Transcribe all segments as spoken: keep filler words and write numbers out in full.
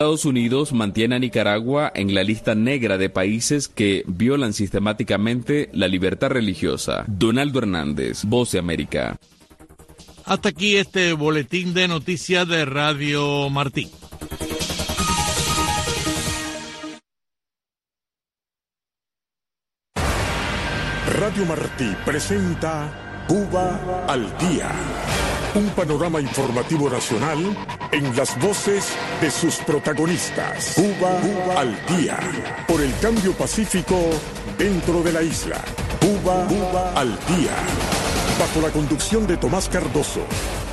Estados Unidos mantiene a Nicaragua en la lista negra de países que violan sistemáticamente la libertad religiosa. Donaldo Hernández, Voz de América. Hasta aquí este boletín de noticias de Radio Martí. Radio Martí presenta Cuba al Día, un panorama informativo nacional en las voces de sus protagonistas. Cuba, Cuba al Día, por el cambio pacífico dentro de la isla. Cuba, Cuba al Día, bajo la conducción de Tomás Cardoso.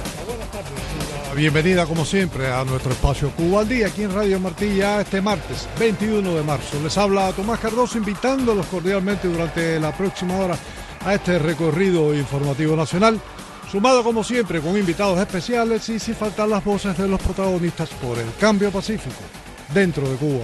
Bienvenida como siempre a nuestro espacio Cuba al Día aquí en Radio Martí, ya este martes veintiuno de marzo. Les habla Tomás Cardoso invitándolos cordialmente durante la próxima hora a este recorrido informativo nacional, sumado como siempre con invitados especiales y sin faltar las voces de los protagonistas por el cambio pacífico dentro de Cuba.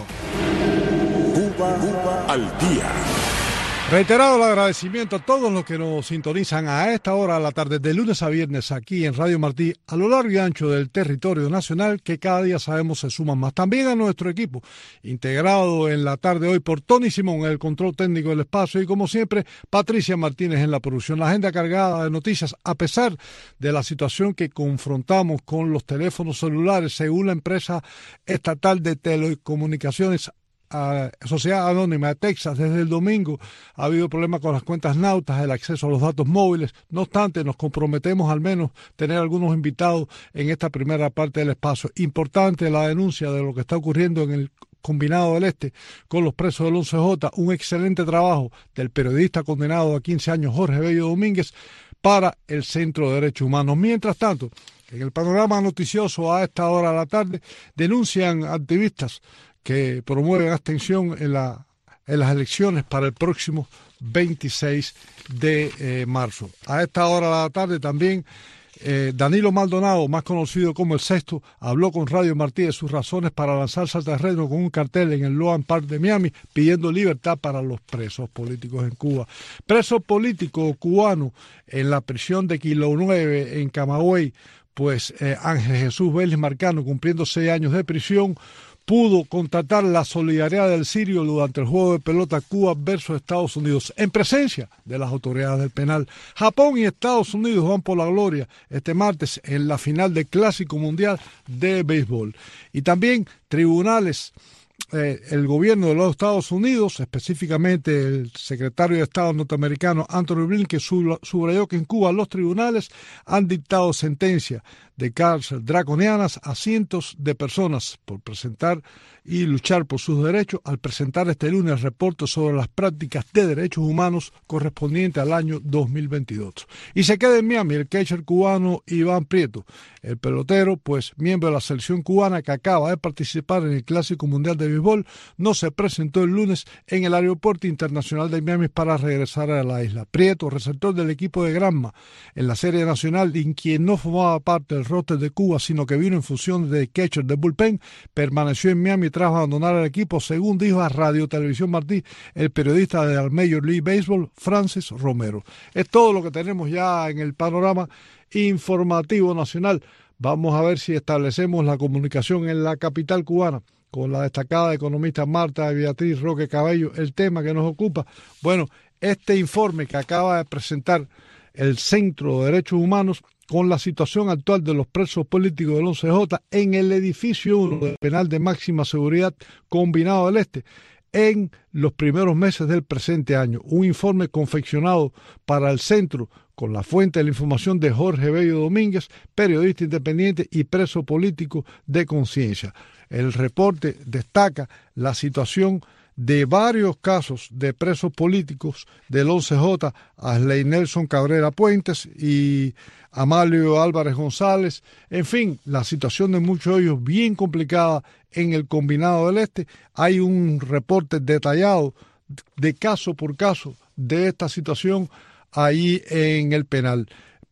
Cuba, Cuba al Día. Reiterado el agradecimiento a todos los que nos sintonizan a esta hora de la tarde, de lunes a viernes, aquí en Radio Martí, a lo largo y ancho del territorio nacional, que cada día sabemos se suman más. También a nuestro equipo, integrado en la tarde hoy por Tony Simón, en el control técnico del espacio, y como siempre, Patricia Martínez en la producción. La agenda cargada de noticias, a pesar de la situación que confrontamos con los teléfonos celulares, según la empresa estatal de telecomunicaciones a Sociedad Anónima de Texas, desde el domingo ha habido problemas con las cuentas nautas, el acceso a los datos móviles. No obstante, nos comprometemos al menos tener algunos invitados en esta primera parte del espacio. Importante la denuncia de lo que está ocurriendo en el Combinado del Este con los presos del once J, un excelente trabajo del periodista condenado a quince años Jorge Bello Domínguez para el Centro de Derechos Humanos. Mientras tanto, en el panorama noticioso a esta hora de la tarde, denuncian activistas que promueven abstención en, la, en las elecciones para el próximo veintiséis de eh, marzo. A esta hora de la tarde también eh, Danilo Maldonado, más conocido como El Sexto, habló con Radio Martí de sus razones para lanzarse al terreno con un cartel en el Loan Park de Miami pidiendo libertad para los presos políticos en Cuba. Preso político cubano en la prisión de Kilo nueve en Camagüey, pues eh, Ángel Jesús Vélez Marcano, cumpliendo seis años de prisión, pudo contratar la solidaridad del Sirio durante el juego de pelota Cuba versus Estados Unidos, en presencia de las autoridades del penal. Japón y Estados Unidos van por la gloria este martes en la final del Clásico Mundial de Béisbol. Y también tribunales, eh, el gobierno de los Estados Unidos, específicamente el secretario de Estado norteamericano Anthony Blinken, subrayó que en Cuba los tribunales han dictado sentencia de cárcel draconianas a cientos de personas por presentar y luchar por sus derechos al presentar este lunes el reporte sobre las prácticas de derechos humanos correspondiente al año dos mil veintidós. Y se queda en Miami el catcher cubano Iván Prieto, el pelotero, pues miembro de la selección cubana que acaba de participar en el Clásico Mundial de Béisbol, no se presentó el lunes en el Aeropuerto Internacional de Miami para regresar a la isla. Prieto, receptor del equipo de Granma en la Serie Nacional, en quien no formaba parte del roster de Cuba, sino que vino en función de catcher de bullpen, permaneció en Miami tras abandonar el equipo, según dijo a Radio Televisión Martí el periodista de la Major League Baseball, Francis Romero. Es todo lo que tenemos ya en el panorama informativo nacional. Vamos a ver si establecemos la comunicación en la capital cubana con la destacada economista Marta Beatriz Roque Cabello. El tema que nos ocupa, bueno, este informe que acaba de presentar el Centro de Derechos Humanos con la situación actual de los presos políticos del once J en el edificio uno del penal de máxima seguridad Combinado del Este en los primeros meses del presente año. Un informe confeccionado para el centro con la fuente de la información de Jorge Bello Domínguez, periodista independiente y preso político de conciencia. El reporte destaca la situación de varios casos de presos políticos del once J, Asley Nelson Cabrera Puentes y Amalio Álvarez González. En fin, la situación de muchos de ellos bien complicada en el Combinado del Este. Hay un reporte detallado de caso por caso de esta situación ahí en el penal.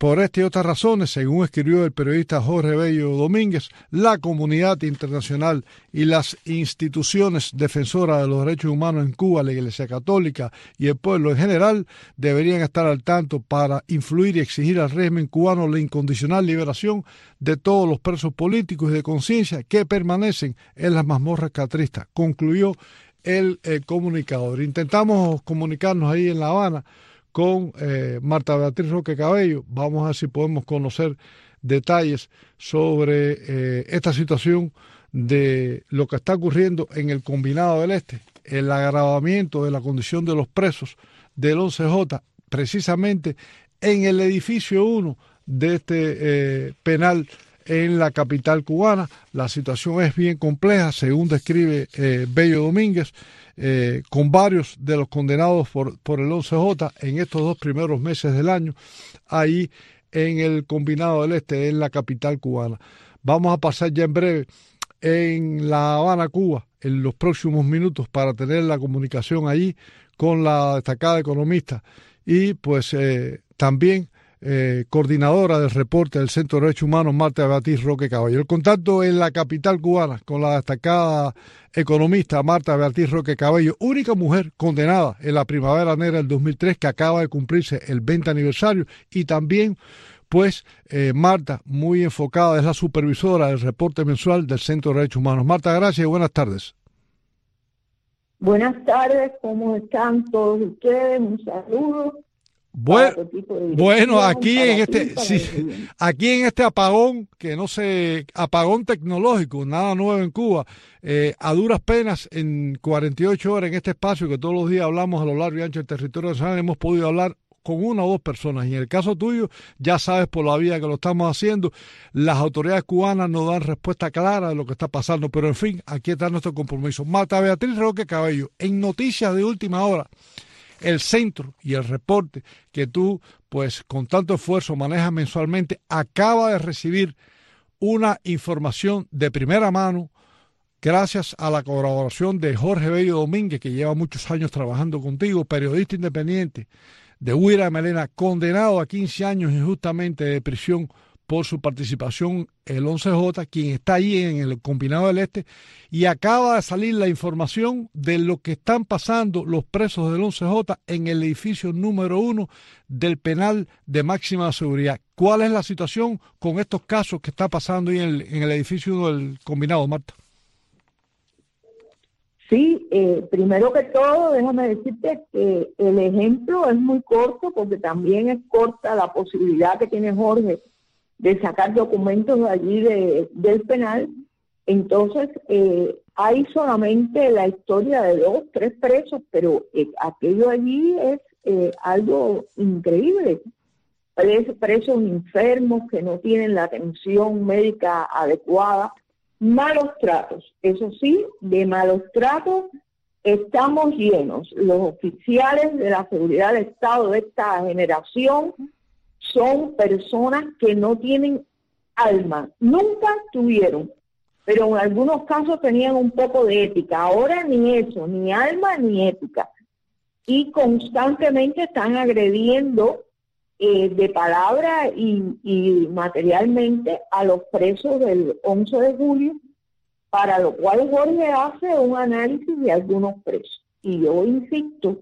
por esta y otras razones, según escribió el periodista Jorge Bello Domínguez, la comunidad internacional y las instituciones defensoras de los derechos humanos en Cuba, la Iglesia Católica y el pueblo en general, deberían estar al tanto para influir y exigir al régimen cubano la incondicional liberación de todos los presos políticos y de conciencia que permanecen en las mazmorras catristas, concluyó el, el comunicador. Intentamos comunicarnos ahí en La Habana con eh, Marta Beatriz Roque Cabello. Vamos a ver si podemos conocer detalles sobre eh, esta situación de lo que está ocurriendo en el Combinado del Este, el agravamiento de la condición de los presos del once J, precisamente en el edificio uno de este eh, penal en la capital cubana. La situación es bien compleja, según describe eh, Bello Domínguez, eh, con varios de los condenados por, por el once J en estos dos primeros meses del año, ahí en el Combinado del Este, en la capital cubana. Vamos a pasar ya en breve en La Habana, Cuba, en los próximos minutos, para tener la comunicación allí con la destacada economista y pues eh, también Eh, coordinadora del reporte del Centro de Derechos Humanos, Marta Beatriz Roque Cabello. El contacto en la capital cubana con la destacada economista Marta Beatriz Roque Cabello, única mujer condenada en la Primavera Negra del dos mil tres, que acaba de cumplirse el veinte aniversario, y también pues eh, Marta, muy enfocada, es la supervisora del reporte mensual del Centro de Derechos Humanos. Marta, gracias y buenas tardes. Buenas tardes, ¿cómo están todos ustedes? Un saludo. Bueno, bueno, aquí en este, sí, aquí en este apagón, que no sé, apagón tecnológico, nada nuevo en Cuba, eh, a duras penas en cuarenta y ocho horas en este espacio que todos los días hablamos a lo largo y ancho del territorio nacional, hemos podido hablar con una o dos personas. Y en el caso tuyo, ya sabes por la vía que lo estamos haciendo, las autoridades cubanas no dan respuesta clara de lo que está pasando, pero en fin, aquí está nuestro compromiso. Marta Beatriz Roque Cabello, en noticias de última hora, el centro y el reporte que tú, pues con tanto esfuerzo manejas mensualmente, acaba de recibir una información de primera mano gracias a la colaboración de Jorge Bello Domínguez, que lleva muchos años trabajando contigo, periodista independiente de Huira de Melena, condenado a quince años injustamente de prisión por su participación en el once J, quien está ahí en el Combinado del Este, y acaba de salir la información de lo que están pasando los presos del once J en el edificio número uno del penal de máxima seguridad. ¿Cuál es la situación con estos casos que está pasando ahí en el, en el edificio uno del Combinado, Marta? Sí, eh, primero que todo, déjame decirte que el ejemplo es muy corto, porque también es corta la posibilidad que tiene Jorge de sacar documentos de allí de, del penal. Entonces, eh, hay solamente la historia de dos, tres presos, pero eh, aquello allí es eh, algo increíble. Presos, presos enfermos que no tienen la atención médica adecuada, malos tratos. Eso sí, de malos tratos estamos llenos. Los oficiales de la seguridad del Estado de esta generación son personas que no tienen alma, nunca tuvieron, pero en algunos casos tenían un poco de ética. Ahora ni eso, ni alma ni ética, y constantemente están agrediendo eh, de palabra y, y materialmente a los presos del once de julio, para lo cual Jorge hace un análisis de algunos presos. Y yo insisto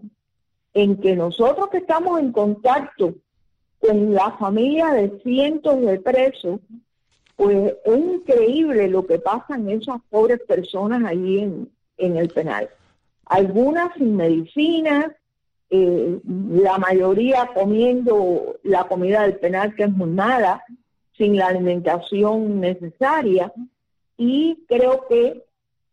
en que nosotros que estamos en contacto con la familia de cientos de presos, pues es increíble lo que pasan esas pobres personas allí en, en el penal. Algunas sin medicinas, eh, la mayoría comiendo la comida del penal, que es muy mala, sin la alimentación necesaria, y creo que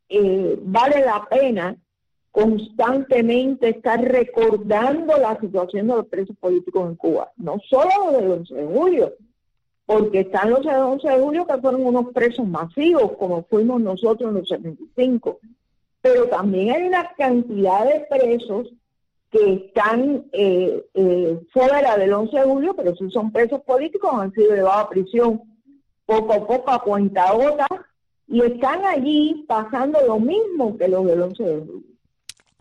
eh, vale la pena constantemente estar recordando la situación de los presos políticos en Cuba, no solo los del once de julio, porque están los del once de julio que fueron unos presos masivos, como fuimos nosotros en los setenta y cinco, pero también hay una cantidad de presos que están eh, eh, fuera del once de julio, pero sí son presos políticos, han sido llevados a prisión poco a poco, a cuentagotas, y están allí pasando lo mismo que los del once de julio.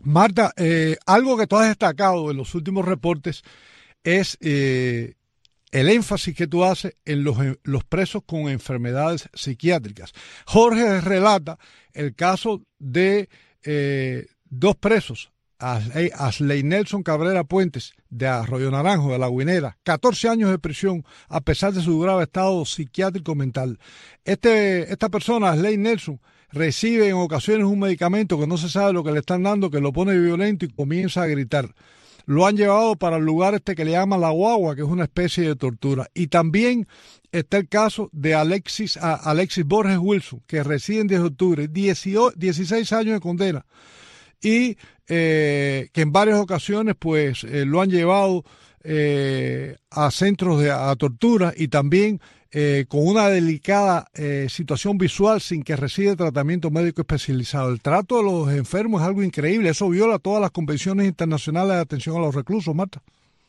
Marta, eh, algo que tú has destacado en los últimos reportes es eh, el énfasis que tú haces en los, los presos con enfermedades psiquiátricas. Jorge relata el caso de eh, dos presos, Asley, Asley Nelson Cabrera Puentes, de Arroyo Naranjo, de La Guinera, catorce años de prisión a pesar de su grave estado psiquiátrico mental. Este, esta persona, Asley Nelson, recibe en ocasiones un medicamento que no se sabe lo que le están dando, que lo pone violento y comienza a gritar. Lo han llevado para el lugar este que le llaman La Guagua, que es una especie de tortura. Y también está el caso de Alexis, a Alexis Borges Wilson, que reside en diez de octubre, dieciséis años de condena. Y eh, que en varias ocasiones pues eh, lo han llevado eh, a centros de a tortura y también eh, con una delicada eh, situación visual sin que reciba tratamiento médico especializado. El trato de los enfermos es algo increíble, eso viola todas las convenciones internacionales de atención a los reclusos, Marta.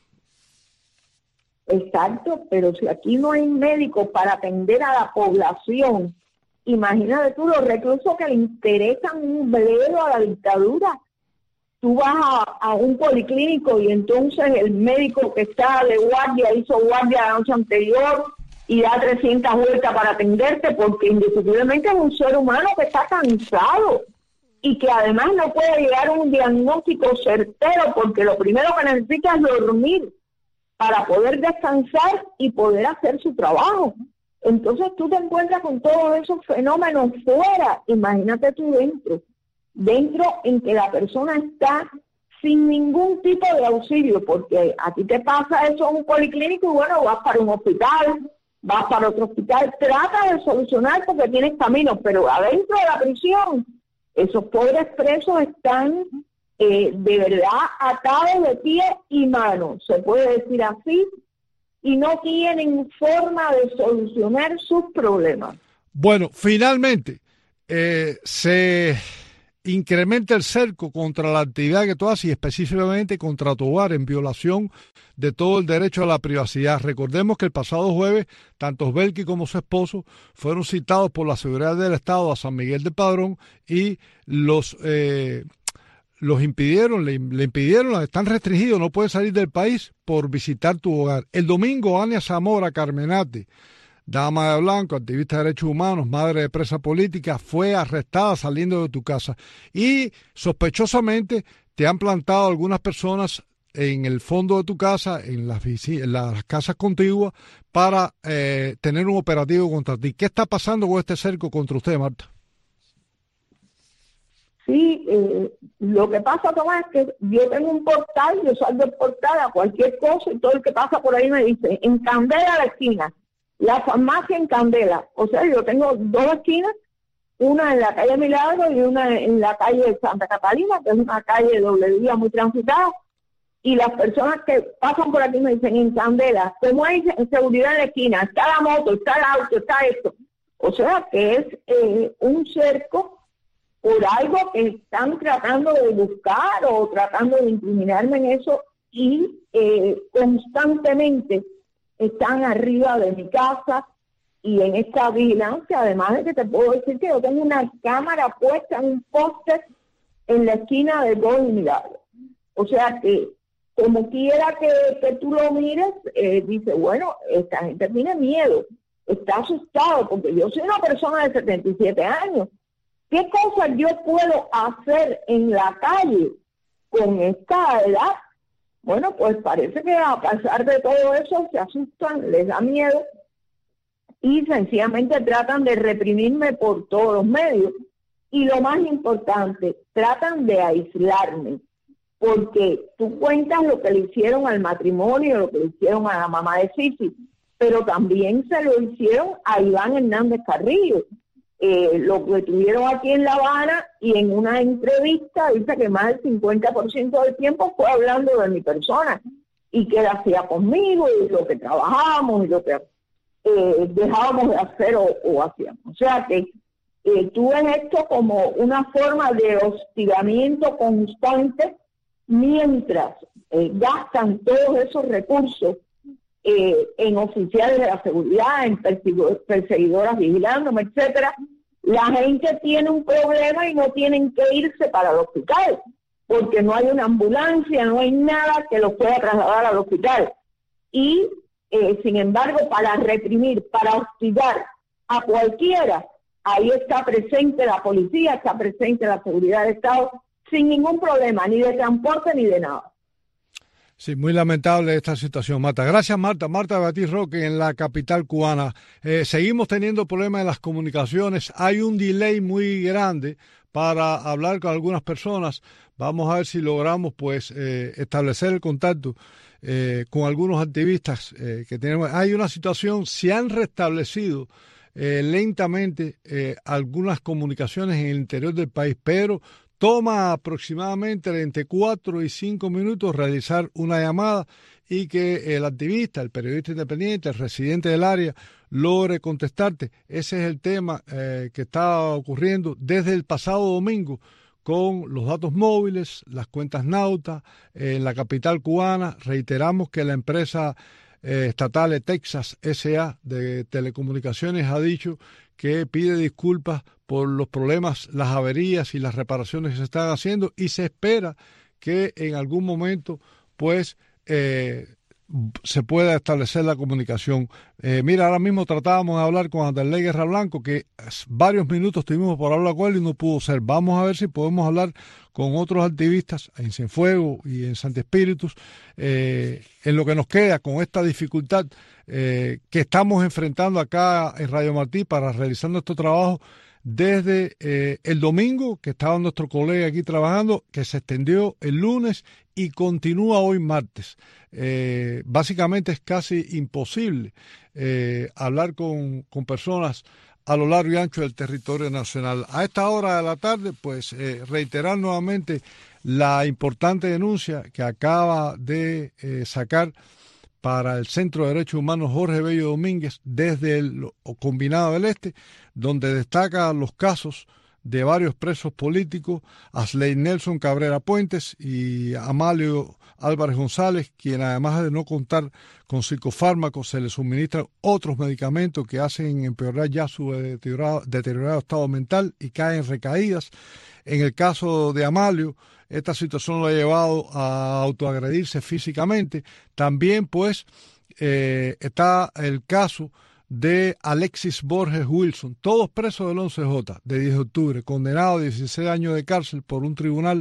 Exacto, pero si aquí no hay médicos para atender a la población, imagínate tú los reclusos que le interesan un bledo a la dictadura. Tú vas a, a un policlínico y entonces el médico que está de guardia hizo guardia la noche anterior y da trescientas vueltas para atenderte, porque indiscutiblemente es un ser humano que está cansado y que además no puede llegar a un diagnóstico certero, porque lo primero que necesita es dormir para poder descansar y poder hacer su trabajo. Entonces tú te encuentras con todos esos fenómenos fuera, imagínate tú dentro, dentro en que la persona está sin ningún tipo de auxilio, porque a ti te pasa eso en un policlínico y bueno, vas para un hospital, vas para otro hospital, trata de solucionar porque tienes caminos, pero adentro de la prisión, esos pobres presos están eh, de verdad atados de pie y mano, se puede decir así, y no tienen forma de solucionar sus problemas. Bueno, finalmente eh, se incrementa el cerco contra la actividad que tú haces y específicamente contra tu hogar en violación de todo el derecho a la privacidad. Recordemos que el pasado jueves, tanto Belki como su esposo fueron citados por la Seguridad del Estado a San Miguel de Padrón y los... Eh, los impidieron, le, le impidieron, están restringidos, no pueden salir del país por visitar tu hogar. El domingo, Ania Zamora Carmenate, dama de blanco, activista de derechos humanos, madre de presa política, fue arrestada saliendo de tu casa. Y sospechosamente te han plantado algunas personas en el fondo de tu casa, en las, en las casas contiguas, para eh, tener un operativo contra ti. ¿Qué está pasando con este cerco contra usted, Marta? Sí, eh, lo que pasa, Tomás, es que yo tengo un portal, yo salgo del portal a cualquier cosa y todo el que pasa por ahí me dice, en Candela a la esquina, la farmacia en Candela. O sea, yo tengo dos esquinas, una en la calle Milagro y una en la calle Santa Catalina, que es una calle de doble vía muy transitada, y las personas que pasan por aquí me dicen, en Candela, como hay seguridad en la esquina, está la moto, está el auto, está esto. O sea, que es eh, un cerco por algo que están tratando de buscar o tratando de incriminarme en eso y eh, constantemente están arriba de mi casa y en esta vigilancia, además de que te puedo decir que yo tengo una cámara puesta en un póster en la esquina de dos unidades. O sea que como quiera que, que tú lo mires, eh, dice, bueno, esta gente tiene miedo, está asustado, porque yo soy una persona de setenta y siete años. ¿Qué cosas yo puedo hacer en la calle con esta edad? Bueno, pues parece que a pesar de todo eso se asustan, les da miedo y sencillamente tratan de reprimirme por todos los medios. Y lo más importante, tratan de aislarme, porque tú cuentas lo que le hicieron al matrimonio, lo que le hicieron a la mamá de Sisi, pero también se lo hicieron a Iván Hernández Carrillo. Eh, lo que tuvieron aquí en La Habana, y en una entrevista dice que más del cincuenta por ciento del tiempo fue hablando de mi persona y que él hacía conmigo y lo que trabajábamos y lo que eh, dejábamos de hacer o, o hacíamos. O sea que eh, tú ves esto como una forma de hostigamiento constante mientras eh, gastan todos esos recursos Eh, en oficiales de la seguridad, en perseguidoras vigilándome, etcétera. La gente tiene un problema y no tienen que irse para el hospital, porque no hay una ambulancia, no hay nada que los pueda trasladar al hospital. Y Eh, sin embargo, para reprimir, para hostigar a cualquiera, ahí está presente la policía, está presente la seguridad del Estado, sin ningún problema, ni de transporte ni de nada. Sí, muy lamentable esta situación, Marta. Gracias, Marta. Marta Beatriz Roque, en la capital cubana. Eh, seguimos teniendo problemas en las comunicaciones. Hay un delay muy grande para hablar con algunas personas. Vamos a ver si logramos pues eh, establecer el contacto eh, con algunos activistas eh, que tenemos. Hay una situación, se han restablecido eh, lentamente eh, algunas comunicaciones en el interior del país, pero toma aproximadamente entre cuatro y cinco minutos realizar una llamada y que el activista, el periodista independiente, el residente del área, logre contestarte. Ese es el tema eh, que está ocurriendo desde el pasado domingo con los datos móviles, las cuentas Nauta eh, en la capital cubana. Reiteramos que la empresa eh, estatal de Texas S A de telecomunicaciones ha dicho que pide disculpas por los problemas, las averías y las reparaciones que se están haciendo, y se espera que en algún momento pues eh, se pueda establecer la comunicación. Eh, mira, ahora mismo tratábamos de hablar con Anderley Guerra Blanco, que varios minutos tuvimos por hablar con él y no pudo ser. Vamos a ver si podemos hablar con otros activistas en Cienfuegos y en Santi Espíritus, eh, en lo que nos queda con esta dificultad eh, que estamos enfrentando acá en Radio Martí para realizar nuestro trabajo desde eh, el domingo, que estaba nuestro colega aquí trabajando, que se extendió el lunes y continúa hoy martes. Eh, básicamente es casi imposible eh, hablar con, con personas a lo largo y ancho del territorio nacional. A esta hora de la tarde, pues eh, reiterar nuevamente la importante denuncia que acaba de eh, sacar para el Centro de Derechos Humanos Jorge Bello Domínguez desde el Combinado del Este, donde destaca los casos de varios presos políticos, Asley Nelson Cabrera Puentes y Amalio Álvarez González, quien además de no contar con psicofármacos, se les suministran otros medicamentos que hacen empeorar ya su deteriorado, deteriorado estado mental y caen recaídas. En el caso de Amalio, esta situación lo ha llevado a autoagredirse físicamente. También pues eh, está el caso de Alexis Borges Wilson, todos presos del once J de diez de octubre, condenado a dieciséis años de cárcel por un tribunal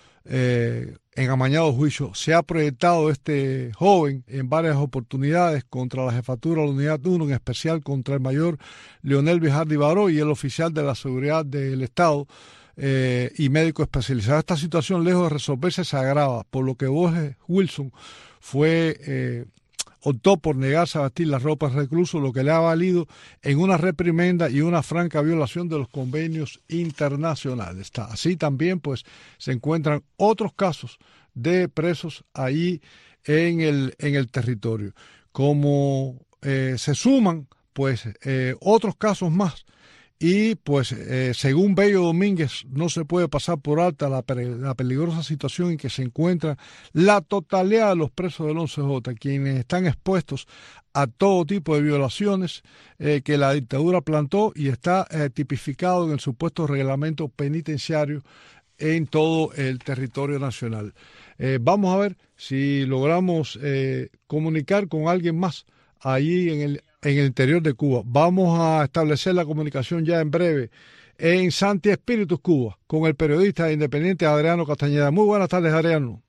eh, en amañado juicio. Se ha proyectado este joven en varias oportunidades contra la jefatura de la Unidad uno, en especial contra el mayor Leonel Bijardi Baró y el oficial de la seguridad del Estado eh, y médico especializado. Esta situación, lejos de resolverse, se agrava, por lo que Borges Wilson fue... Eh, optó por negarse a vestir las ropas de recluso, lo que le ha valido en una reprimenda y una franca violación de los convenios internacionales. Así también pues se encuentran otros casos de presos ahí en el, en el territorio. Como eh, se suman pues eh, otros casos más, y pues eh, según Bello Domínguez no se puede pasar por alta la, la peligrosa situación en que se encuentra la totalidad de los presos del once J, quienes están expuestos a todo tipo de violaciones eh, que la dictadura plantó y está eh, tipificado en el supuesto reglamento penitenciario en todo el territorio nacional. Eh, vamos a ver si logramos eh, comunicar con alguien más allí en el en el interior de Cuba. Vamos a establecer la comunicación ya en breve en Santi Espíritus, Cuba, con el periodista independiente Adriano Castañeda. Muy buenas tardes, Adriano.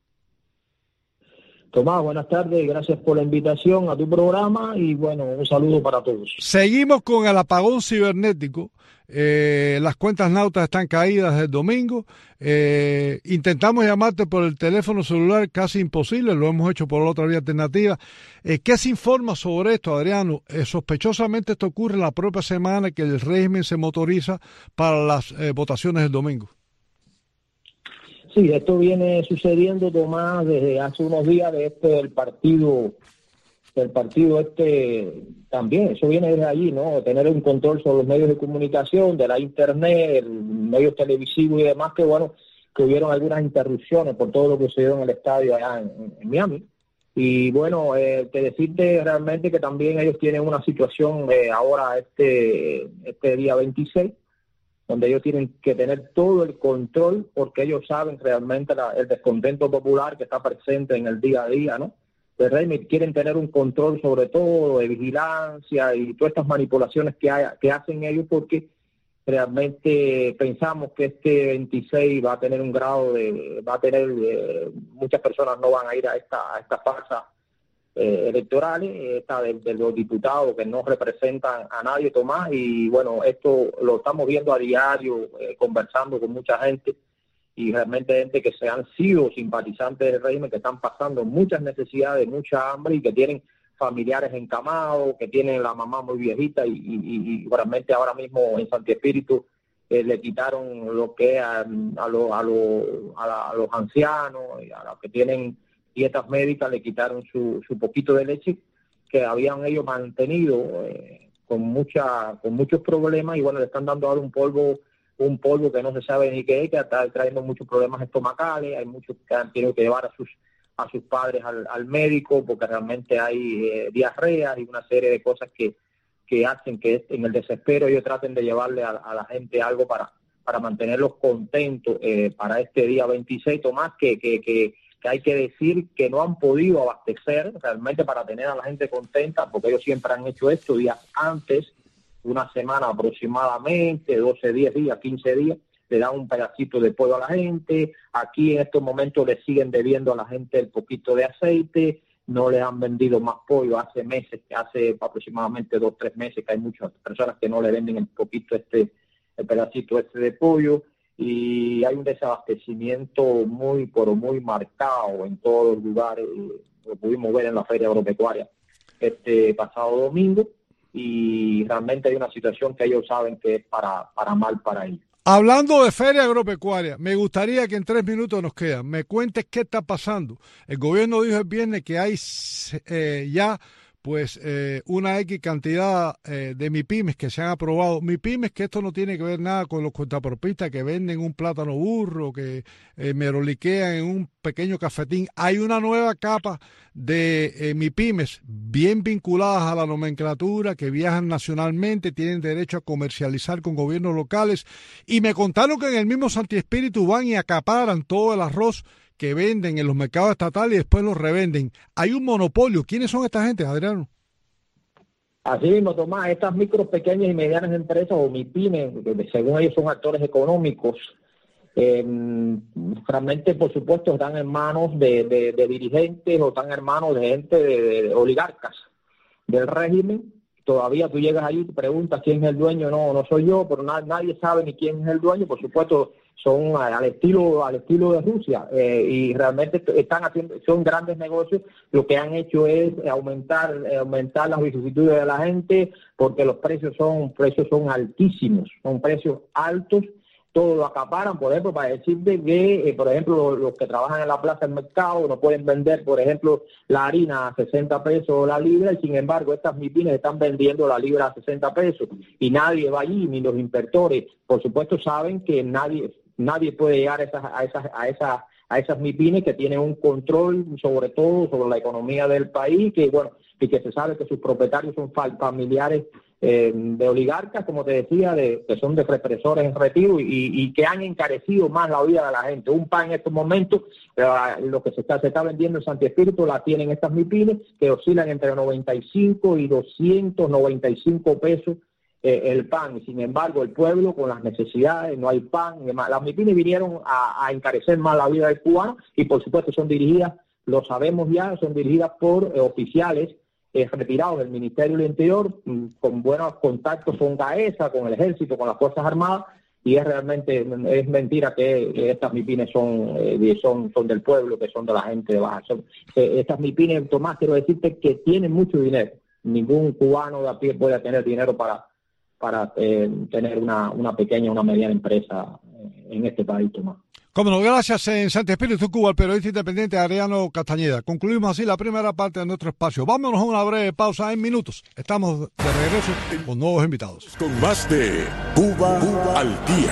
Tomás, buenas tardes, gracias por la invitación a tu programa y bueno, un saludo para todos. Seguimos con el apagón cibernético. Eh, las cuentas Nautas están caídas desde el domingo. Eh, intentamos llamarte por el teléfono celular, casi imposible, lo hemos hecho por la otra vía alternativa. Eh, ¿Qué se informa sobre esto, Adriano? Eh, sospechosamente esto ocurre en la propia semana que el régimen se motoriza para las eh, votaciones del domingo. Sí, esto viene sucediendo, Tomás, desde hace unos días de este del partido, del partido este también, eso viene desde allí, ¿no? Tener un control sobre los medios de comunicación, de la internet, medios televisivos y demás, que bueno, que hubieron algunas interrupciones por todo lo que sucedió en el estadio allá en, en Miami. Y bueno, eh, que decirte realmente que también ellos tienen una situación eh, ahora este, este día veintiséis, donde ellos tienen que tener todo el control porque ellos saben realmente la, el descontento popular que está presente en el día a día, ¿no? del régimen, quieren tener un control sobre todo de vigilancia y todas estas manipulaciones que, hay, que hacen ellos, porque realmente pensamos que este veintiséis va a tener un grado de, va a tener, eh, muchas personas no van a ir a esta, a esta farsa eh, electorales, esta de, de los diputados que no representan a nadie, Tomás, y bueno, esto lo estamos viendo a diario, eh, conversando con mucha gente, y realmente gente que se han sido simpatizantes del régimen, que están pasando muchas necesidades, mucha hambre, y que tienen familiares encamados, que tienen la mamá muy viejita, y, y, y realmente ahora mismo en Santi Espíritu eh, le quitaron lo que a, a, lo, a, lo, a, la, a los ancianos, y a los que tienen dietas médicas, le quitaron su, su poquito de leche que habían ellos mantenido eh, con mucha con muchos problemas, y bueno, le están dando ahora un polvo un polvo que no se sabe ni qué es, que está trayendo muchos problemas estomacales. Hay muchos que han tenido que llevar a sus a sus padres al, al médico porque realmente hay eh, diarreas y una serie de cosas que, que hacen que en el desespero ellos traten de llevarle a, a la gente algo para, para mantenerlos contentos eh, para este día veintiséis, Tomás, que, que, que, que hay que decir que no han podido abastecer realmente para tener a la gente contenta, porque ellos siempre han hecho esto días antes, una semana aproximadamente, doce, diez días, quince días, le dan un pedacito de pollo a la gente. Aquí en estos momentos le siguen debiendo a la gente el poquito de aceite, no le han vendido más pollo hace meses, hace aproximadamente dos, tres meses que hay muchas personas que no le venden el poquito este, el pedacito este de pollo, y hay un desabastecimiento muy, pero muy marcado en todos los lugares. Lo pudimos ver en la Feria Agropecuaria este pasado domingo, y realmente hay una situación que ellos saben que es para, para mal para ellos. Hablando de Feria Agropecuaria, me gustaría que en tres minutos nos quedan, me cuentes qué está pasando. El gobierno dijo el viernes que hay eh, ya pues eh, una X cantidad eh, de MIPYMES que se han aprobado. MIPYMES, que esto no tiene que ver nada con los cuentapropistas que venden un plátano burro, que eh, meroliquean en un pequeño cafetín. Hay una nueva capa de eh, MIPYMES bien vinculadas a la nomenclatura, que viajan nacionalmente, tienen derecho a comercializar con gobiernos locales, y me contaron que en el mismo Santi Espíritu van y acaparan todo el arroz que venden en los mercados estatales y después los revenden. Hay un monopolio. ¿Quiénes son esta gente, Adriano? Así mismo, Tomás, estas micro, pequeñas y medianas empresas, o MIPYMES, que según ellos son actores económicos, eh, realmente, por supuesto, están en manos de, de, de dirigentes o están en manos de gente, de, de oligarcas del régimen. Todavía tú llegas allí y te preguntas quién es el dueño. No, no soy yo, pero na, nadie sabe ni quién es el dueño. Por supuesto, son al estilo al estilo de Rusia, eh, y realmente están haciendo, son grandes negocios. Lo que han hecho es aumentar aumentar las vicisitudes de la gente, porque los precios son precios son altísimos, son precios altos. Todo lo acaparan, por ejemplo, para decirte que, eh, por ejemplo, los, los que trabajan en la plaza del mercado no pueden vender, por ejemplo, la harina a sesenta pesos la libra, y sin embargo estas MIPYMES están vendiendo la libra a sesenta pesos, y nadie va allí, ni los inspectores, por supuesto, saben que nadie nadie puede llegar a esas a esas a esas a esas MIPYMES que tienen un control sobre todo sobre la economía del país, que bueno, y que se sabe que sus propietarios son familiares eh, de oligarcas, como te decía, de, que son de represores en retiro, y, y que han encarecido más la vida de la gente. Un pan en estos momentos, eh, lo que se está, se está vendiendo en Santi Espíritu, la tienen estas MIPYMES, que oscilan entre noventa y cinco y doscientos noventa y cinco pesos eh, el pan. Sin embargo, el pueblo, con las necesidades, no hay pan. Las MIPYMES vinieron a, a encarecer más la vida del cubano, y por supuesto son dirigidas, lo sabemos ya, son dirigidas por eh, oficiales Eh, retirados del Ministerio del Interior, con buenos contactos con GAESA, con el Ejército, con las Fuerzas Armadas, y es realmente es mentira que, que estas MIPYMES son, eh, son son del pueblo, que son de la gente de baja. Son, eh, estas MIPYMES, Tomás, quiero decirte que tienen mucho dinero. Ningún cubano de a pie puede tener dinero para para eh, tener una, una pequeña, una mediana empresa en este país, Tomás. Como no, gracias en Santi Espíritu Cuba, el periodista independiente Adriano Castañeda. Concluimos así la primera parte de nuestro espacio. Vámonos a una breve pausa en minutos. Estamos de regreso con nuevos invitados. Con más de Cuba, Cuba al día.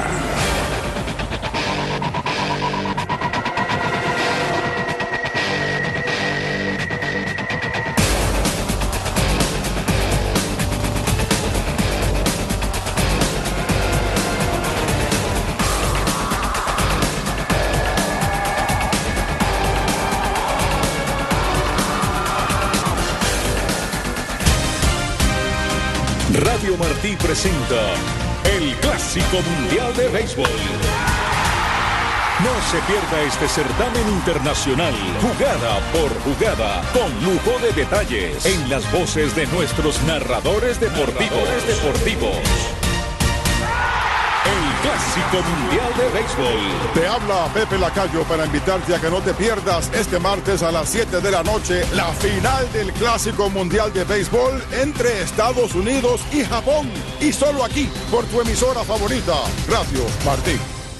Radio Martí presenta el Clásico Mundial de Béisbol. No se pierda este certamen internacional, jugada por jugada, con lujo de detalles, en las voces de nuestros narradores deportivos. Narradores deportivos. El Clásico Mundial de Béisbol. Te habla Pepe Lacayo para invitarte a que no te pierdas este martes a las siete de la noche la final del Clásico Mundial de Béisbol entre Estados Unidos y Japón. Y solo aquí, por tu emisora favorita, Radio Martí.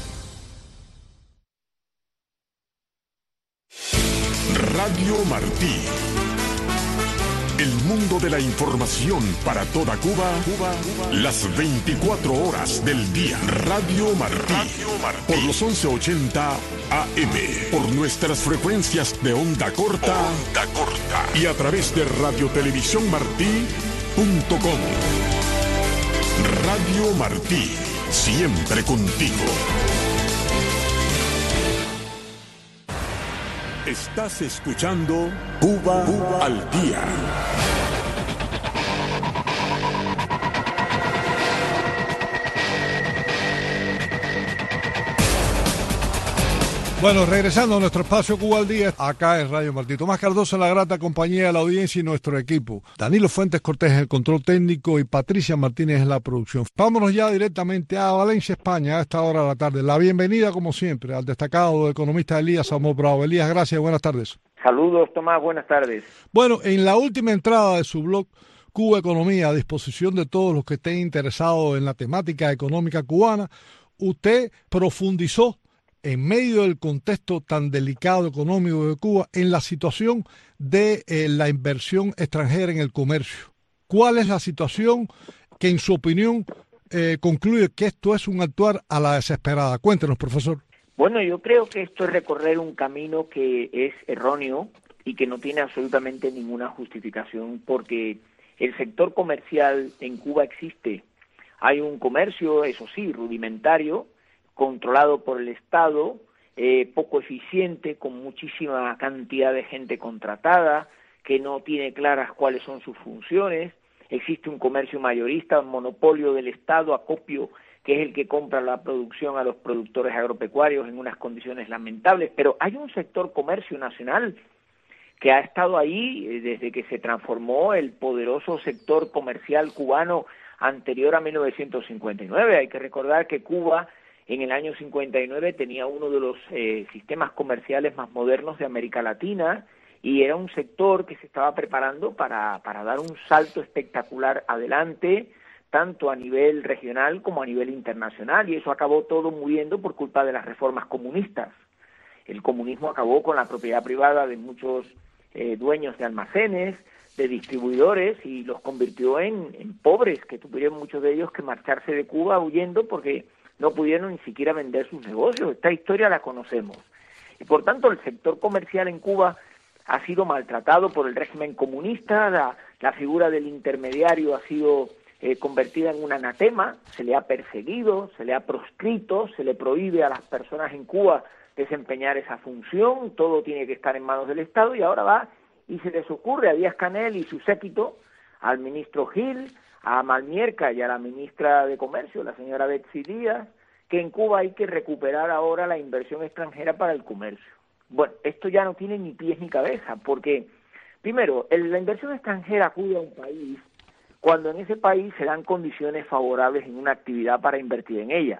Radio Martí. El mundo de la información para toda Cuba, Cuba, las veinticuatro horas del día. Radio Martí. Radio Martí. Por los once ochenta A M. Por nuestras frecuencias de onda corta. Onda corta. Y a través de radiotelevisión martí punto com. Radio Martí. Siempre contigo. Estás escuchando Cuba, Cuba al día. Bueno, regresando a nuestro espacio Cuba al día, acá en Radio Martí. Tomás Cardoso en la grata compañía de la audiencia y nuestro equipo. Danilo Fuentes Cortés en el control técnico y Patricia Martínez en la producción. Vámonos ya directamente a Valencia, España, a esta hora de la tarde. La bienvenida, como siempre, al destacado economista Elías Amor Bravo. Elías, gracias, buenas tardes. Saludos, Tomás, buenas tardes. Bueno, en la última entrada de su blog, Cuba Economía, a disposición de todos los que estén interesados en la temática económica cubana, usted profundizó en medio del contexto tan delicado económico de Cuba, en la situación de eh, la inversión extranjera en el comercio. ¿Cuál es la situación que, en su opinión, eh, concluye que esto es un actuar a la desesperada? Cuéntenos, profesor. Bueno, yo creo que esto es recorrer un camino que es erróneo y que no tiene absolutamente ninguna justificación, porque el sector comercial en Cuba existe. Hay un comercio, eso sí, rudimentario, controlado por el Estado, eh, poco eficiente, con muchísima cantidad de gente contratada, que no tiene claras cuáles son sus funciones. Existe un comercio mayorista, un monopolio del Estado, acopio, que es el que compra la producción a los productores agropecuarios en unas condiciones lamentables, pero hay un sector comercio nacional que ha estado ahí eh, desde que se transformó el poderoso sector comercial cubano anterior a mil novecientos cincuenta y nueve. Hay que recordar que Cuba en el año cincuenta y nueve tenía uno de los eh, sistemas comerciales más modernos de América Latina y era un sector que se estaba preparando para, para dar un salto espectacular adelante, tanto a nivel regional como a nivel internacional, y eso acabó todo muriendo por culpa de las reformas comunistas. El comunismo acabó con la propiedad privada de muchos eh, dueños de almacenes, de distribuidores, y los convirtió en, en pobres, que tuvieron muchos de ellos que marcharse de Cuba huyendo porque no pudieron ni siquiera vender sus negocios. Esta historia la conocemos. Y por tanto el sector comercial en Cuba ha sido maltratado por el régimen comunista, la, la figura del intermediario ha sido eh, convertida en un anatema, se le ha perseguido, se le ha proscrito, se le prohíbe a las personas en Cuba desempeñar esa función, todo tiene que estar en manos del Estado, y ahora va y se les ocurre a Díaz-Canel y su séquito, al ministro Gil, a Malmierca y a la ministra de Comercio, la señora Betsy Díaz, que en Cuba hay que recuperar ahora la inversión extranjera para el comercio. Bueno, esto ya no tiene ni pies ni cabeza, porque, primero, el, la inversión extranjera acude a un país cuando en ese país se dan condiciones favorables en una actividad para invertir en ella.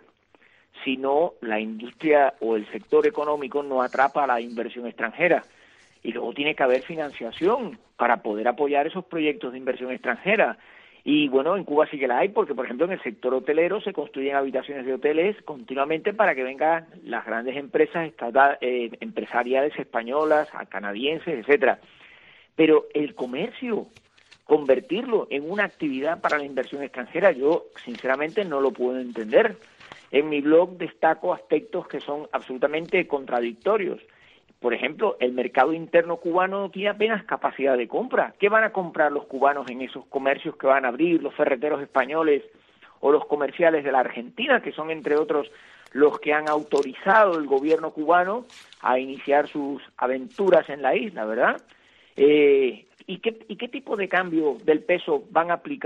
Si no, la industria o el sector económico no atrapa la inversión extranjera. Y luego tiene que haber financiación para poder apoyar esos proyectos de inversión extranjera. Y bueno, en Cuba sí que la hay, porque por ejemplo en el sector hotelero se construyen habitaciones de hoteles continuamente para que vengan las grandes empresas estatal, eh, empresariales españolas, canadienses, etcétera. Pero el comercio, convertirlo en una actividad para la inversión extranjera, yo sinceramente no lo puedo entender. En mi blog destaco aspectos que son absolutamente contradictorios. Por ejemplo, el mercado interno cubano no tiene apenas capacidad de compra. ¿Qué van a comprar los cubanos en esos comercios que van a abrir, los ferreteros españoles o los comerciales de la Argentina, que son, entre otros, los que han autorizado el gobierno cubano a iniciar sus aventuras en la isla, ¿verdad? Eh, ¿y qué, ¿Y qué tipo de cambio del peso van a aplicar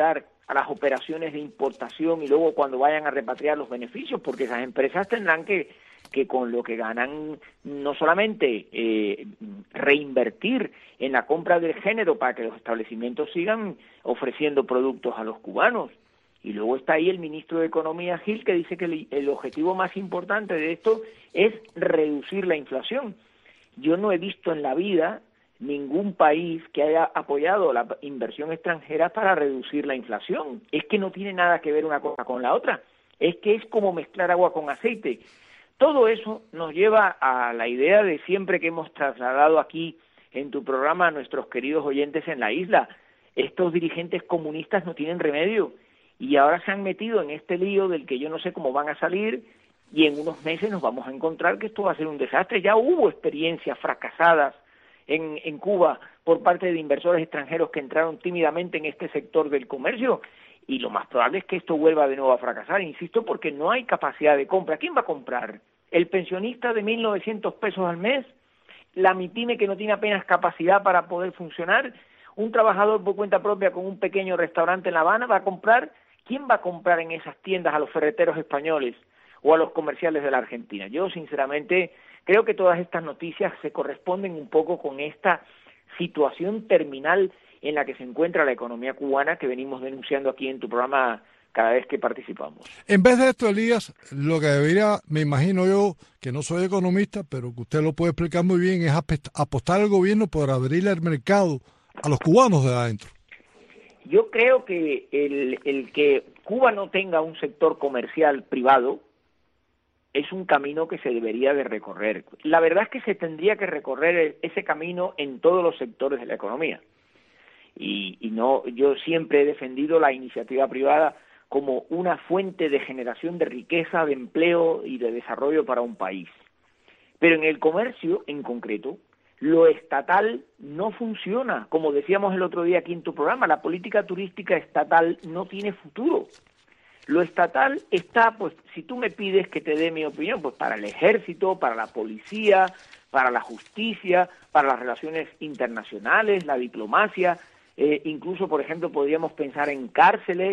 a las operaciones de importación y luego cuando vayan a repatriar los beneficios, porque esas empresas tendrán que, que con lo que ganan no solamente eh, reinvertir en la compra del género para que los establecimientos sigan ofreciendo productos a los cubanos. Y luego está ahí el ministro de Economía, Gil, que dice que el, el objetivo más importante de esto es reducir la inflación. Yo no he visto en la vida ningún país que haya apoyado la inversión extranjera para reducir la inflación. Es que no tiene nada que ver una cosa con la otra. Es que es como mezclar agua con aceite. Todo eso nos lleva a la idea de siempre que hemos trasladado aquí en tu programa a nuestros queridos oyentes en la isla. Estos dirigentes comunistas no tienen remedio y ahora se han metido en este lío del que yo no sé cómo van a salir y en unos meses nos vamos a encontrar que esto va a ser un desastre. Ya hubo experiencias fracasadas En, en Cuba por parte de inversores extranjeros que entraron tímidamente en este sector del comercio y lo más probable es que esto vuelva de nuevo a fracasar, insisto, porque no hay capacidad de compra. ¿Quién va a comprar? ¿El pensionista de mil novecientos pesos al mes? ¿La MIPYME que no tiene apenas capacidad para poder funcionar? ¿Un trabajador por cuenta propia con un pequeño restaurante en La Habana va a comprar? ¿Quién va a comprar en esas tiendas a los ferreteros españoles o a los comerciales de la Argentina? Yo, sinceramente, creo que todas estas noticias se corresponden un poco con esta situación terminal en la que se encuentra la economía cubana que venimos denunciando aquí en tu programa cada vez que participamos. En vez de esto, Elías, lo que debería, me imagino yo, que no soy economista, pero que usted lo puede explicar muy bien, es apostar al gobierno por abrirle el mercado a los cubanos de adentro. Yo creo que el, el que Cuba no tenga un sector comercial privado es un camino que se debería de recorrer. La verdad es que se tendría que recorrer ese camino en todos los sectores de la economía. Y, y no, yo siempre he defendido la iniciativa privada como una fuente de generación de riqueza, de empleo y de desarrollo para un país. Pero en el comercio, en concreto, lo estatal no funciona. Como decíamos el otro día aquí en tu programa, la política turística estatal no tiene futuro. Lo estatal está, pues, si tú me pides que te dé mi opinión, pues para el ejército, para la policía, para la justicia, para las relaciones internacionales, la diplomacia, eh, incluso, por ejemplo, podríamos pensar en cárceles,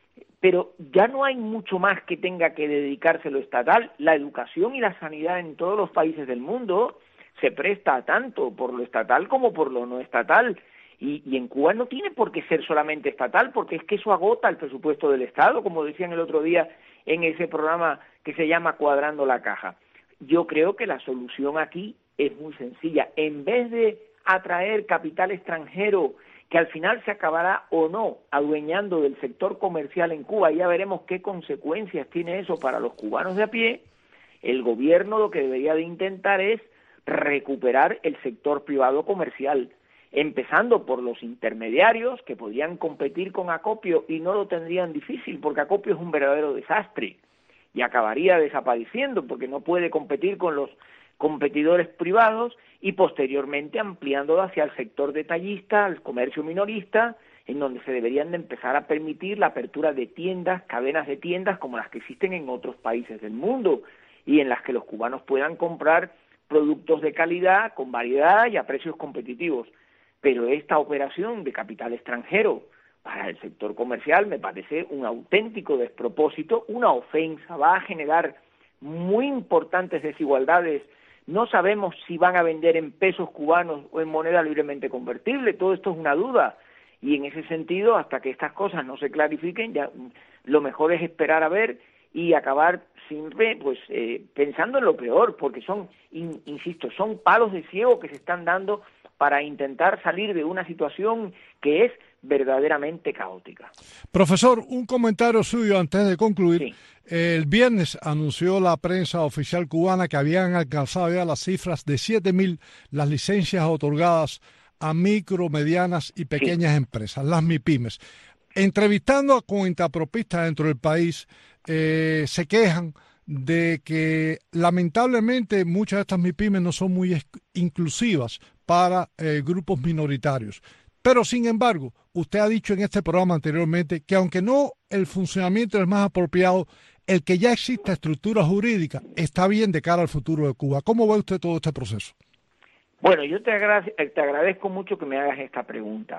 pero ya no hay mucho más que tenga que dedicarse lo estatal. La educación y la sanidad en todos los países del mundo se presta tanto por lo estatal como por lo no estatal. Y, y en Cuba no tiene por qué ser solamente estatal, porque es que eso agota el presupuesto del Estado, como decían el otro día en ese programa que se llama Cuadrando la Caja. Yo creo que la solución aquí es muy sencilla. En vez de atraer capital extranjero, que al final se acabará o no adueñando del sector comercial en Cuba, ya veremos qué consecuencias tiene eso para los cubanos de a pie, el gobierno lo que debería de intentar es recuperar el sector privado comercial, empezando por los intermediarios que podían competir con Acopio y no lo tendrían difícil porque Acopio es un verdadero desastre y acabaría desapareciendo porque no puede competir con los competidores privados y posteriormente ampliándolo hacia el sector detallista, el comercio minorista, en donde se deberían de empezar a permitir la apertura de tiendas, cadenas de tiendas como las que existen en otros países del mundo y en las que los cubanos puedan comprar productos de calidad, con variedad y a precios competitivos. Pero esta operación de capital extranjero para el sector comercial me parece un auténtico despropósito, una ofensa, va a generar muy importantes desigualdades. No sabemos si van a vender en pesos cubanos o en moneda libremente convertible, todo esto es una duda. Y en ese sentido, hasta que estas cosas no se clarifiquen, ya lo mejor es esperar a ver y acabar siempre pues eh, pensando en lo peor, porque son, in, insisto, son palos de ciego que se están dando para intentar salir de una situación que es verdaderamente caótica. Profesor, un comentario suyo antes de concluir. Sí. El viernes anunció la prensa oficial cubana que habían alcanzado ya las cifras de siete mil las licencias otorgadas a micro, medianas y pequeñas sí. empresas, las MIPYMES. Entrevistando a cuentapropistas dentro del país, eh, se quejan de que lamentablemente muchas de estas MIPYMES no son muy inclusivas para eh, grupos minoritarios. Pero sin embargo, usted ha dicho en este programa anteriormente que aunque no el funcionamiento es más apropiado, el que ya exista estructura jurídica está bien de cara al futuro de Cuba. ¿Cómo ve usted todo este proceso? Bueno, yo te, agrade- te agradezco mucho que me hagas esta pregunta,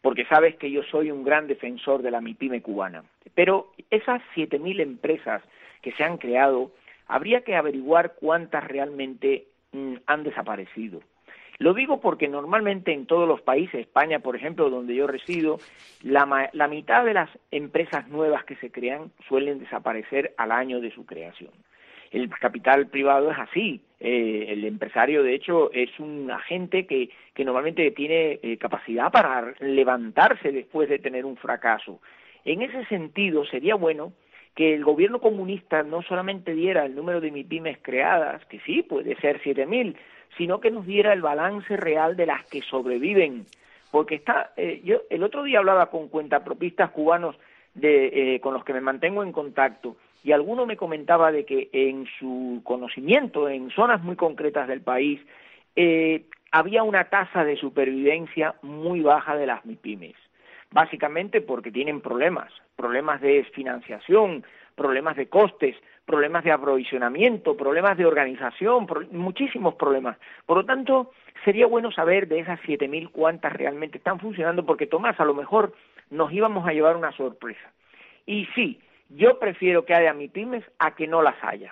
porque sabes que yo soy un gran defensor de la MIPYME cubana. Pero esas siete mil empresas que se han creado, habría que averiguar cuántas realmente mm, han desaparecido. Lo digo porque normalmente en todos los países, España, por ejemplo, donde yo resido, la, la mitad de las empresas nuevas que se crean suelen desaparecer al año de su creación. El capital privado es así. Eh, el empresario, de hecho, es un agente que, que normalmente tiene eh, capacidad para levantarse después de tener un fracaso. En ese sentido, sería bueno que el gobierno comunista no solamente diera el número de MIPYMES creadas, que sí, puede ser siete mil, sino que nos diera el balance real de las que sobreviven. Porque está, eh, yo el otro día hablaba con cuentapropistas cubanos de, eh, con los que me mantengo en contacto, y alguno me comentaba de que en su conocimiento, en zonas muy concretas del país, eh, había una tasa de supervivencia muy baja de las MIPYMES, básicamente porque tienen problemas, problemas de financiación, problemas de costes, problemas de aprovisionamiento, problemas de organización, pro- muchísimos problemas. Por lo tanto, sería bueno saber de esas siete mil cuántas realmente están funcionando, porque, Tomás, a lo mejor nos íbamos a llevar una sorpresa. Y sí, yo prefiero que haya MIPYMES a que no las haya.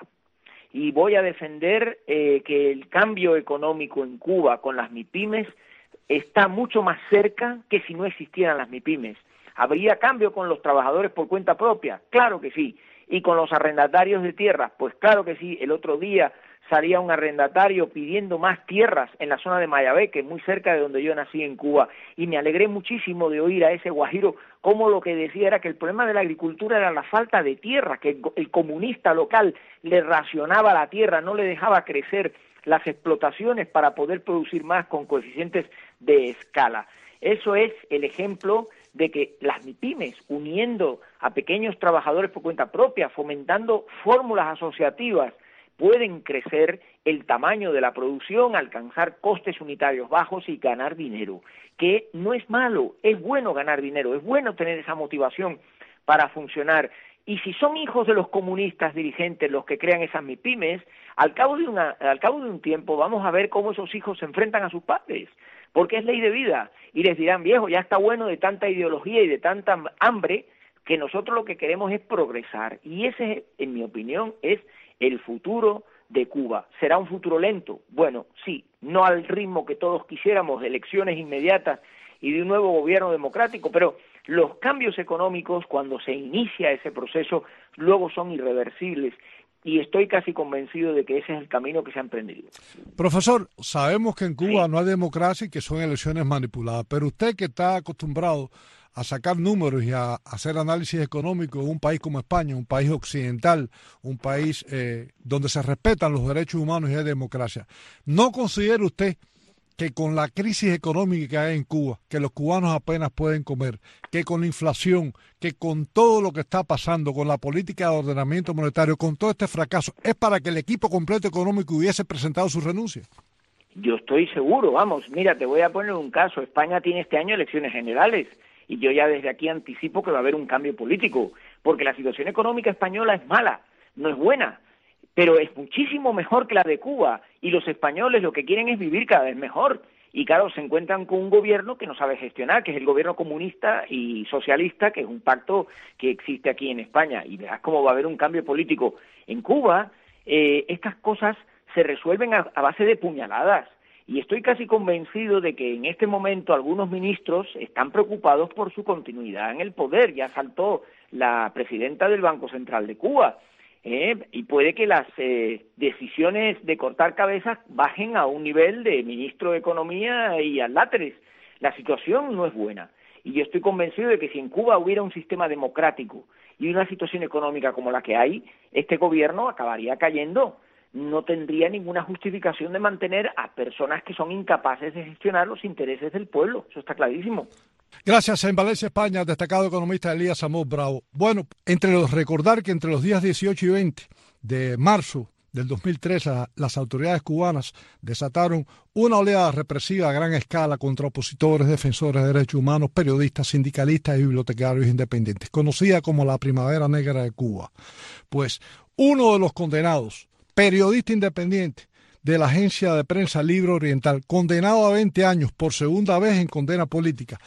Y voy a defender eh, que el cambio económico en Cuba con las MIPYMES está mucho más cerca que si no existieran las MIPYMES. ¿Habría cambio con los trabajadores por cuenta propia? Claro que sí. ¿Y con los arrendatarios de tierras? Pues claro que sí. El otro día salía un arrendatario pidiendo más tierras en la zona de Mayabeque, muy cerca de donde yo nací en Cuba, y me alegré muchísimo de oír a ese guajiro cómo lo que decía era que el problema de la agricultura era la falta de tierra, que el comunista local le racionaba la tierra, no le dejaba crecer las explotaciones para poder producir más con coeficientes de escala. Eso es el ejemplo de que las MIPYMES, uniendo a pequeños trabajadores por cuenta propia, fomentando fórmulas asociativas, pueden crecer el tamaño de la producción, alcanzar costes unitarios bajos y ganar dinero, que no es malo, es bueno ganar dinero, es bueno tener esa motivación para funcionar. Y si son hijos de los comunistas dirigentes los que crean esas MIPYMES, al cabo de una, al cabo de un tiempo vamos a ver cómo esos hijos se enfrentan a sus padres, porque es ley de vida, y les dirán, viejo, ya está bueno de tanta ideología y de tanta hambre, que nosotros lo que queremos es progresar, y ese, en mi opinión, es el futuro de Cuba. ¿Será un futuro lento? Bueno, sí, no al ritmo que todos quisiéramos, de elecciones inmediatas y de un nuevo gobierno democrático, pero los cambios económicos, cuando se inicia ese proceso, luego son irreversibles, y estoy casi convencido de que ese es el camino que se ha emprendido. Profesor, sabemos que en Cuba sí. no hay democracia y que son elecciones manipuladas, pero usted que está acostumbrado a sacar números y a hacer análisis económico en un país como España, un país occidental, un país eh, donde se respetan los derechos humanos y hay democracia, ¿no considera usted que con la crisis económica que hay en Cuba, que los cubanos apenas pueden comer, que con la inflación, que con todo lo que está pasando, con la política de ordenamiento monetario, con todo este fracaso, es para que el equipo completo económico hubiese presentado su renuncia? Yo estoy seguro, vamos, mira, te voy a poner un caso. España tiene este año elecciones generales y yo ya desde aquí anticipo que va a haber un cambio político, porque la situación económica española es mala, no es buena, pero es muchísimo mejor que la de Cuba, y los españoles lo que quieren es vivir cada vez mejor, y claro, se encuentran con un gobierno que no sabe gestionar, que es el gobierno comunista y socialista, que es un pacto que existe aquí en España, y verás cómo va a haber un cambio político. En Cuba, eh, estas cosas se resuelven a, a base de puñaladas, y estoy casi convencido de que en este momento algunos ministros están preocupados por su continuidad en el poder. Ya saltó la presidenta del Banco Central de Cuba, Eh, y puede que las eh, decisiones de cortar cabezas bajen a un nivel de ministro de Economía y aláteres. La situación no es buena, y yo estoy convencido de que si en Cuba hubiera un sistema democrático y una situación económica como la que hay, este gobierno acabaría cayendo. No tendría ninguna justificación de mantener a personas que son incapaces de gestionar los intereses del pueblo. Eso está clarísimo. Gracias. En Valencia, España, destacado economista Elías Amós Bravo. Bueno, entre los recordar que entre los días dieciocho y veinte de marzo del dos mil tres, a, las autoridades cubanas desataron una oleada represiva a gran escala contra opositores, defensores de derechos humanos, periodistas, sindicalistas y bibliotecarios independientes, conocida como la Primavera Negra de Cuba. Pues uno de los condenados, periodista independiente de la agencia de prensa Libre Oriental, condenado a veinte años por segunda vez en condena política,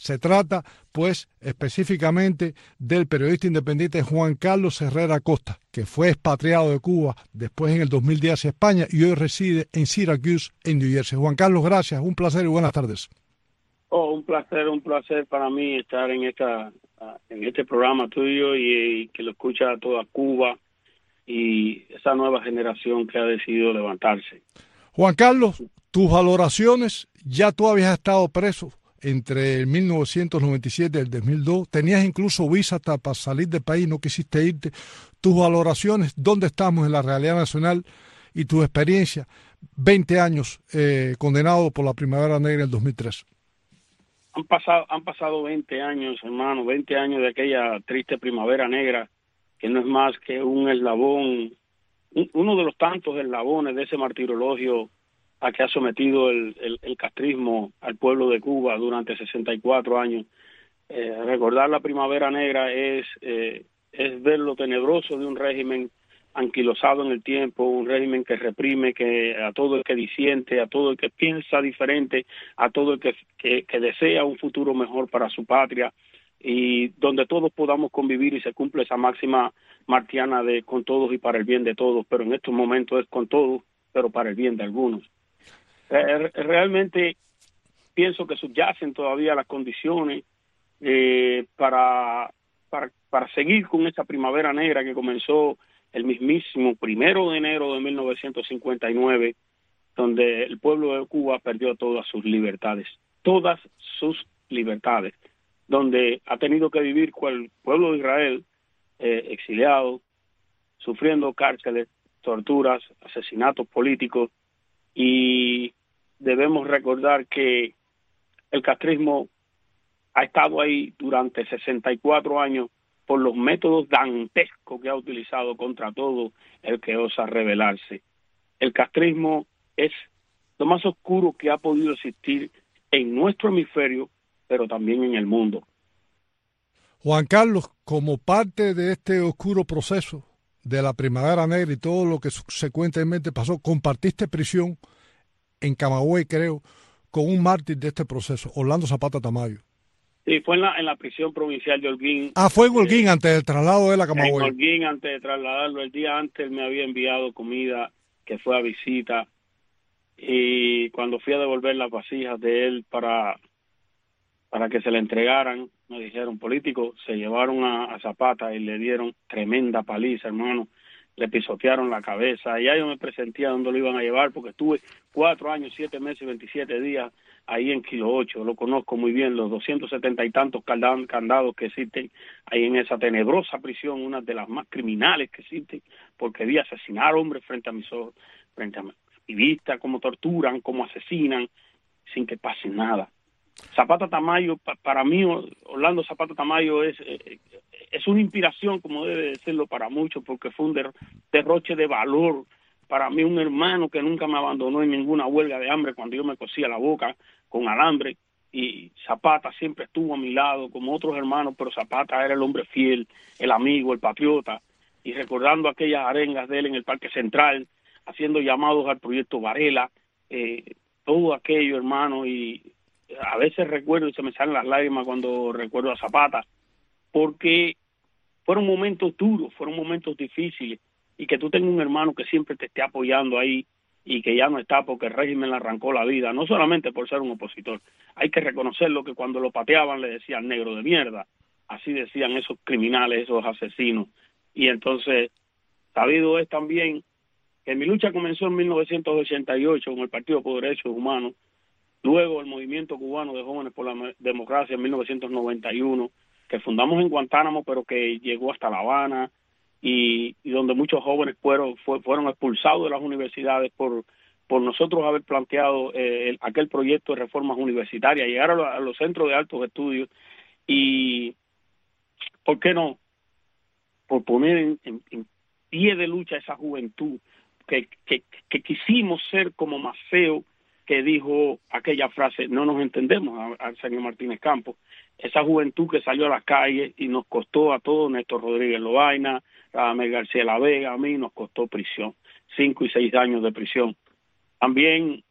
Se trata, pues, específicamente del periodista independiente Juan Carlos Herrera Costa, que fue expatriado de Cuba después en el dos mil diez hacia España y hoy reside en Syracuse, en New Jersey. Juan Carlos, gracias, un placer y buenas tardes. Oh, un placer, un placer para mí estar en esta en este programa tuyo y, y que lo escucha toda Cuba y esa nueva generación que ha decidido levantarse. Juan Carlos, tus valoraciones, ya tú habías estado preso entre el mil novecientos noventa y siete y el dos mil dos, tenías incluso visa hasta para salir del país, no quisiste irte. Tus valoraciones, ¿dónde estamos en la realidad nacional y tu experiencia? veinte años eh, condenado por la Primavera Negra en el dos mil tres. Han pasado, han pasado veinte años, hermano, veinte años de aquella triste Primavera Negra, que no es más que un eslabón, un, uno de los tantos eslabones de ese martirologio a que ha sometido el, el, el castrismo al pueblo de Cuba durante sesenta y cuatro años. Eh, recordar la Primavera Negra es, eh, es ver lo tenebroso de un régimen anquilosado en el tiempo, un régimen que reprime que a todo el que disiente, a todo el que piensa diferente, a todo el que, que, que desea un futuro mejor para su patria, y donde todos podamos convivir y se cumple esa máxima martiana de con todos y para el bien de todos, pero en estos momentos es con todos, pero para el bien de algunos. Eh, realmente pienso que subyacen todavía las condiciones eh, para, para, para seguir con esa Primavera Negra que comenzó el mismísimo primero de enero de mil novecientos cincuenta y nueve, donde el pueblo de Cuba perdió todas sus libertades, todas sus libertades, donde ha tenido que vivir con el pueblo de Israel eh, exiliado, sufriendo cárceles, torturas, asesinatos políticos, y debemos recordar que el castrismo ha estado ahí durante sesenta y cuatro años por los métodos dantescos que ha utilizado contra todo el que osa rebelarse. El castrismo es lo más oscuro que ha podido existir en nuestro hemisferio, pero también en el mundo. Juan Carlos, como parte de este oscuro proceso de la Primavera Negra y todo lo que subsecuentemente pasó, compartiste prisión en Camagüey, creo, con un mártir de este proceso, Orlando Zapata Tamayo. Sí, fue en la, en la prisión provincial de Holguín. Ah, fue en Holguín, eh, antes del traslado de él a Camagüey. En Holguín, antes de trasladarlo. El día antes me había enviado comida que fue a visita, y cuando fui a devolver las vasijas de él para, para que se le entregaran, me dijeron, político, se llevaron a, a Zapata y le dieron tremenda paliza, hermano. Le pisotearon la cabeza. Y ya yo me presentía dónde lo iban a llevar, porque estuve cuatro años, siete meses y veintisiete días ahí en Kilo ocho. Lo conozco muy bien, los doscientos setenta y tantos candados que existen ahí en esa tenebrosa prisión, una de las más criminales que existen, porque vi asesinar hombres frente a mis ojos, frente a mi vista, cómo torturan, cómo asesinan, sin que pase nada. Zapata Tamayo, pa, para mí, Orlando Zapata Tamayo es, eh, es una inspiración, como debe de serlo para muchos, porque fue un der, derroche de valor. Para mí, un hermano que nunca me abandonó en ninguna huelga de hambre cuando yo me cosía la boca con alambre, y Zapata siempre estuvo a mi lado como otros hermanos, pero Zapata era el hombre fiel, el amigo, el patriota, y recordando aquellas arengas de él en el Parque Central, haciendo llamados al proyecto Varela, eh, todo aquello, hermano, y a veces recuerdo y se me salen las lágrimas cuando recuerdo a Zapata, porque fueron momentos duros, fueron momentos difíciles, y que tú tengas un hermano que siempre te esté apoyando ahí y que ya no está porque el régimen le arrancó la vida, no solamente por ser un opositor. Hay que reconocerlo, que cuando lo pateaban le decían negro de mierda, así decían esos criminales, esos asesinos. Y entonces, sabido es también que mi lucha comenzó en mil novecientos ochenta y ocho con el Partido por Derechos Humanos, luego el Movimiento Cubano de Jóvenes por la Democracia en mil novecientos noventa y uno, que fundamos en Guantánamo, pero que llegó hasta La Habana, y, y donde muchos jóvenes fueron, fue, fueron expulsados de las universidades por, por nosotros haber planteado eh, el, aquel proyecto de reformas universitarias, llegar a, lo, a los centros de altos estudios, y ¿por qué no? Por poner en, en, en pie de lucha esa juventud que, que, que quisimos ser como Maceo, que dijo aquella frase, no nos entendemos, al señor Martínez Campos, esa juventud que salió a las calles y nos costó a todos, Néstor Rodríguez Lobaina, Radamel García La Vega, a mí nos costó prisión, cinco y seis años de prisión. También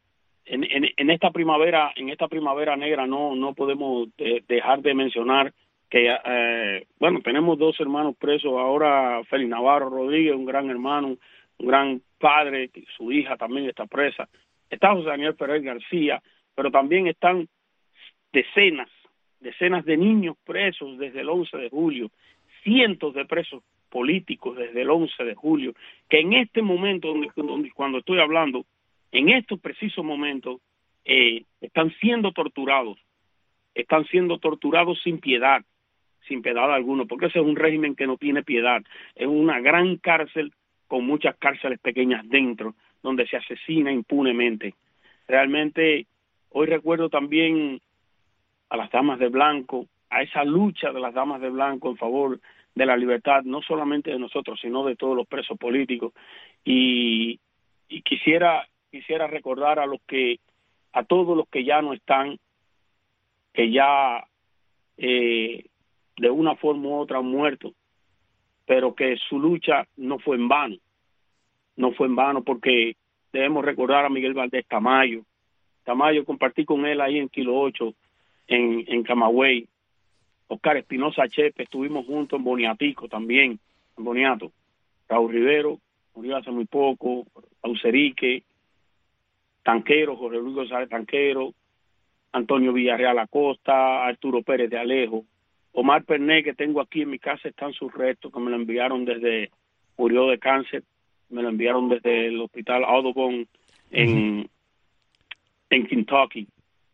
en, en, en esta primavera, en esta primavera negra no, no podemos de, dejar de mencionar que, eh, bueno, tenemos dos hermanos presos ahora, Félix Navarro Rodríguez, un gran hermano, un gran padre, su hija también está presa, está José Daniel Ferrer García, pero también están decenas, decenas de niños presos desde el once de julio, cientos de presos políticos desde el once de julio, que en este momento, donde, donde cuando estoy hablando, en estos precisos momentos, eh, están siendo torturados, están siendo torturados sin piedad, sin piedad alguna, porque ese es un régimen que no tiene piedad, es una gran cárcel con muchas cárceles pequeñas dentro, donde se asesina impunemente. Realmente, hoy recuerdo también a las damas de blanco, a esa lucha de las damas de blanco en favor de la libertad, no solamente de nosotros, sino de todos los presos políticos, y, y quisiera quisiera recordar a los que, a todos los que ya no están, que ya eh, de una forma u otra han muerto, pero que su lucha no fue en vano, no fue en vano, porque debemos recordar a Miguel Valdés Tamayo. Tamayo, compartí con él ahí en Kilo ocho, en, en Camagüey. Oscar Espinosa Chepe, estuvimos juntos en Boniatico también, en Boniato. Raúl Rivero, murió hace muy poco, Auserique, Tanquero, Jorge Luis González Tanquero, Antonio Villarreal Acosta, Arturo Pérez de Alejo, Omar Perné, que tengo aquí en mi casa, están sus restos, que me lo enviaron desde, murió de cáncer, me lo enviaron desde el hospital Audubon en, uh-huh. en Kentucky,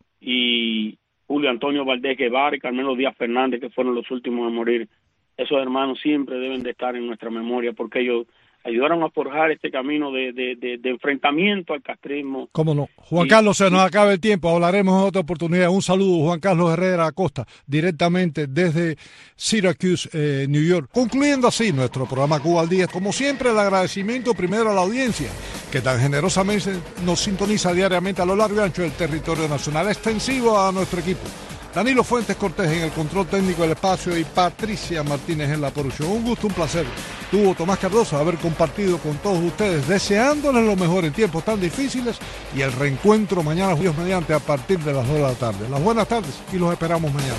y Julio Antonio Valdés Guevara y Carmelo Díaz Fernández, que fueron los últimos a morir. Esos hermanos siempre deben de estar en nuestra memoria, porque ellos ayudaron a forjar este camino de, de, de, de enfrentamiento al castrismo. Cómo no. Juan y, Carlos, se nos y, acaba el tiempo, hablaremos en otra oportunidad. Un saludo, Juan Carlos Herrera Acosta, directamente desde Syracuse, eh, New York. Concluyendo así nuestro programa Cuba al Día, como siempre, el agradecimiento primero a la audiencia, que tan generosamente nos sintoniza diariamente a lo largo y ancho del territorio nacional, extensivo a nuestro equipo. Danilo Fuentes Cortés en el control técnico del espacio y Patricia Martínez en la producción. Un gusto, un placer. Tuvo Tomás Cardoso haber compartido con todos ustedes, deseándoles lo mejor en tiempos tan difíciles, y el reencuentro mañana, Dios mediante, a partir de las dos de la tarde. Las buenas tardes y los esperamos mañana.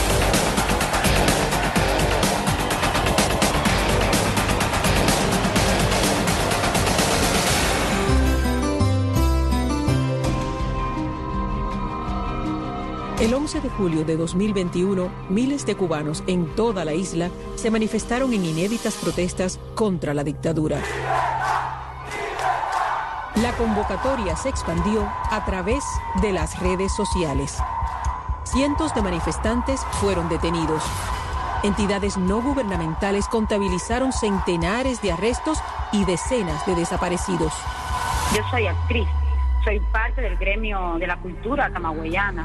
El once de julio de dos mil veintiuno, miles de cubanos en toda la isla se manifestaron en inéditas protestas contra la dictadura. La convocatoria se expandió a través de las redes sociales. Cientos de manifestantes fueron detenidos. Entidades no gubernamentales contabilizaron centenares de arrestos y decenas de desaparecidos. Yo soy actriz, soy parte del gremio de la cultura camagüeyana.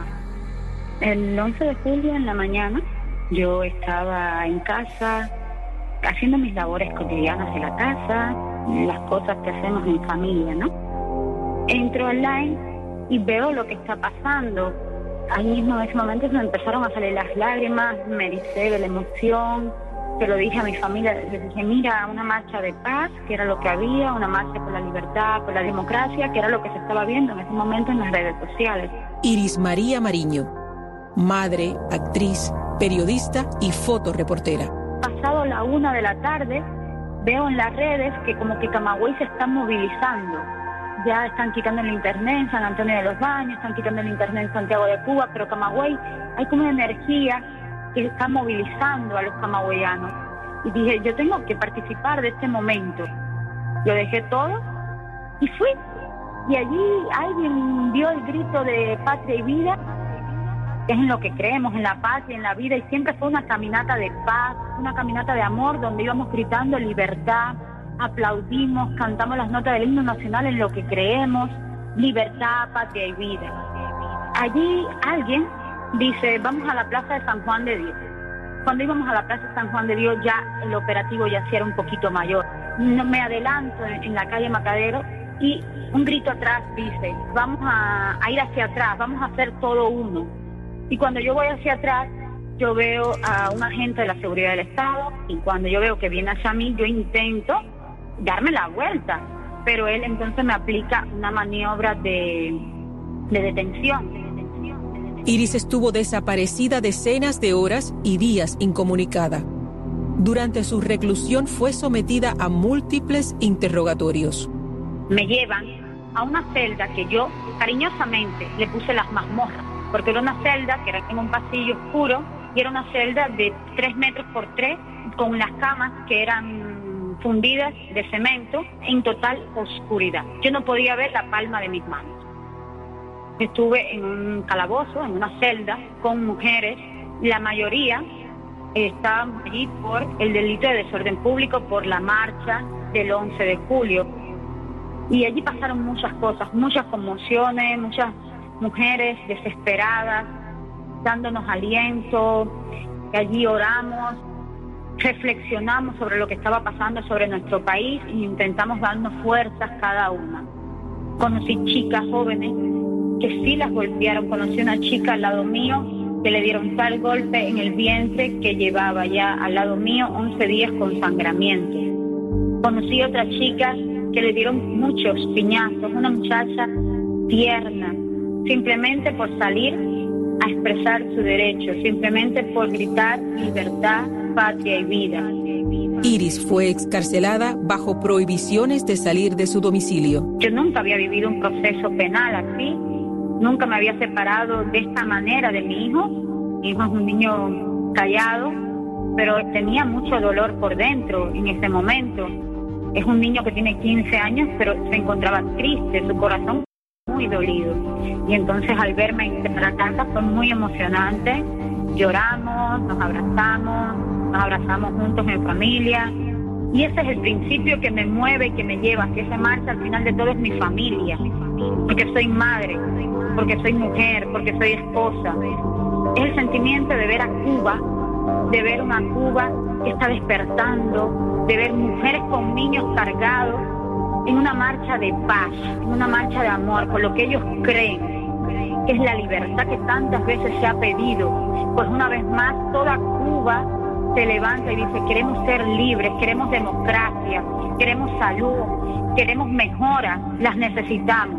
El once de julio en la mañana yo estaba en casa haciendo mis labores cotidianas de la casa, las cosas que hacemos en familia, ¿no? Entro online y veo lo que está pasando. Ahí mismo en ese momento se me empezaron a salir las lágrimas, me ericé de la emoción, se lo dije a mi familia, les dije, mira, una marcha de paz, que era lo que había, una marcha por la libertad, por la democracia, que era lo que se estaba viendo en ese momento en las redes sociales. Iris María Mariño, madre, actriz, periodista y fotoreportera. Pasado la una de la tarde, veo en las redes que como que Camagüey se está movilizando. Ya están quitando el internet en San Antonio de los Baños, están quitando el internet en Santiago de Cuba, pero Camagüey, hay como una energía que está movilizando a los camagüeyanos. Y dije, yo tengo que participar de este momento. Lo dejé todo y fui. Y allí alguien dio el grito de patria y vida, que es en lo que creemos, en la paz y en la vida, y siempre fue una caminata de paz, una caminata de amor, donde íbamos gritando libertad, aplaudimos, cantamos las notas del himno nacional en lo que creemos, libertad, patria y vida. Allí alguien dice, vamos a la Plaza de San Juan de Dios. Cuando íbamos a la Plaza de San Juan de Dios, ya el operativo ya sí era un poquito mayor. No, me adelanto en, en la calle Macadero y un grito atrás dice, vamos a, a ir hacia atrás, vamos a hacer todo uno. Y cuando yo voy hacia atrás, yo veo a un agente de la seguridad del Estado, y cuando yo veo que viene hacia mí, yo intento darme la vuelta, pero él entonces me aplica una maniobra de, de detención. Iris estuvo desaparecida decenas de horas y días incomunicada. Durante su reclusión fue sometida a múltiples interrogatorios. Me llevan a una celda que yo cariñosamente le puse las mazmorras, porque era una celda que era en un pasillo oscuro y era una celda de tres metros por tres con las camas que eran fundidas de cemento en total oscuridad. Yo no podía ver la palma de mis manos. Estuve en un calabozo, en una celda con mujeres, la mayoría estaban allí por el delito de desorden público, por la marcha del once de julio. Y allí pasaron muchas cosas, muchas conmociones, muchas mujeres desesperadas, dándonos aliento. Allí oramos, reflexionamos sobre lo que estaba pasando sobre nuestro país e intentamos darnos fuerzas cada una. Conocí chicas jóvenes que sí las golpearon. Conocí una chica al lado mío que le dieron tal golpe en el vientre que llevaba ya al lado mío once días con sangramiento. Conocí otra chica que le dieron muchos piñazos, una muchacha tierna, simplemente por salir a expresar su derecho, simplemente por gritar libertad, patria y vida. Iris fue excarcelada bajo prohibiciones de salir de su domicilio. Yo nunca había vivido un proceso penal así. Nunca me había separado de esta manera de mi hijo. Mi hijo es un niño callado, pero tenía mucho dolor por dentro en ese momento. Es un niño que tiene quince años, pero se encontraba triste, su corazón muy dolido. Y entonces al verme en la casa fue muy emocionante. Lloramos, nos abrazamos, nos abrazamos juntos en familia. Y ese es el principio que me mueve y que me lleva, que esa marcha al final de todo es mi familia. Porque soy madre, porque soy mujer, porque soy esposa. Es el sentimiento de ver a Cuba, de ver una Cuba que está despertando, de ver mujeres con niños cargados en una marcha de paz, en una marcha de amor, por lo que ellos creen, que es la libertad que tantas veces se ha pedido. Pues una vez más, toda Cuba se levanta y dice, queremos ser libres, queremos democracia, queremos salud, queremos mejoras, las necesitamos.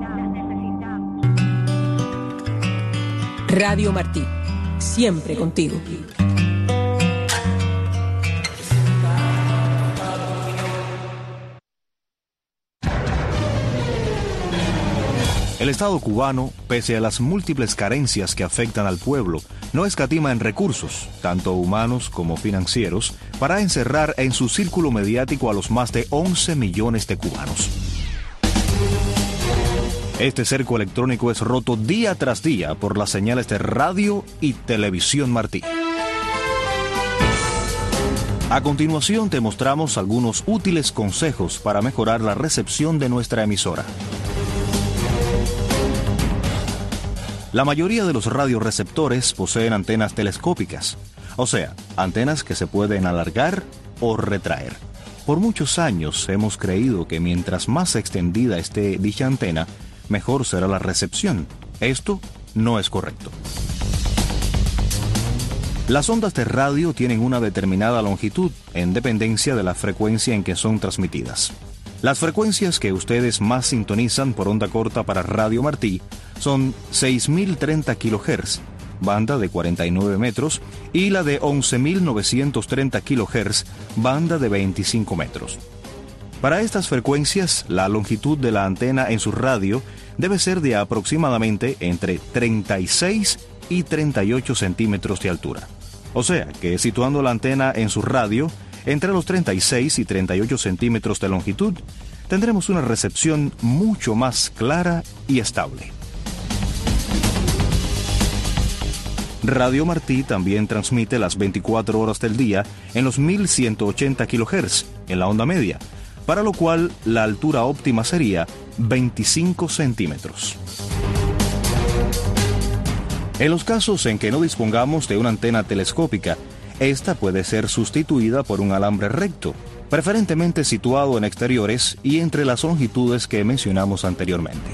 Radio Martí, siempre contigo. El Estado cubano, pese a las múltiples carencias que afectan al pueblo, no escatima en recursos, tanto humanos como financieros, para encerrar en su círculo mediático a los más de once millones de cubanos. Este cerco electrónico es roto día tras día por las señales de radio y televisión Martí. A continuación te mostramos algunos útiles consejos para mejorar la recepción de nuestra emisora. La mayoría de los radioreceptores poseen antenas telescópicas, o sea, antenas que se pueden alargar o retraer. Por muchos años hemos creído que mientras más extendida esté dicha antena, mejor será la recepción. Esto no es correcto. Las ondas de radio tienen una determinada longitud en dependencia de la frecuencia en que son transmitidas. Las frecuencias que ustedes más sintonizan por onda corta para Radio Martí son seis mil treinta kilohertz, banda de cuarenta y nueve metros, y la de once mil novecientos treinta kilohertz, banda de veinticinco metros. Para estas frecuencias, la longitud de la antena en su radio debe ser de aproximadamente entre treinta y seis y treinta y ocho centímetros de altura. O sea, que situando la antena en su radio entre los treinta y seis y treinta y ocho centímetros de longitud, tendremos una recepción mucho más clara y estable. Radio Martí también transmite las veinticuatro horas del día en los mil ciento ochenta kilohertz en la onda media, para lo cual la altura óptima sería veinticinco centímetros. En los casos en que no dispongamos de una antena telescópica, esta puede ser sustituida por un alambre recto, preferentemente situado en exteriores y entre las longitudes que mencionamos anteriormente.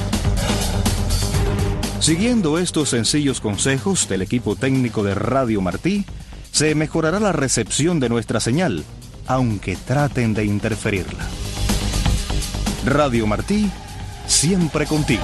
Siguiendo estos sencillos consejos del equipo técnico de Radio Martí, se mejorará la recepción de nuestra señal, aunque traten de interferirla. Radio Martí, siempre contigo.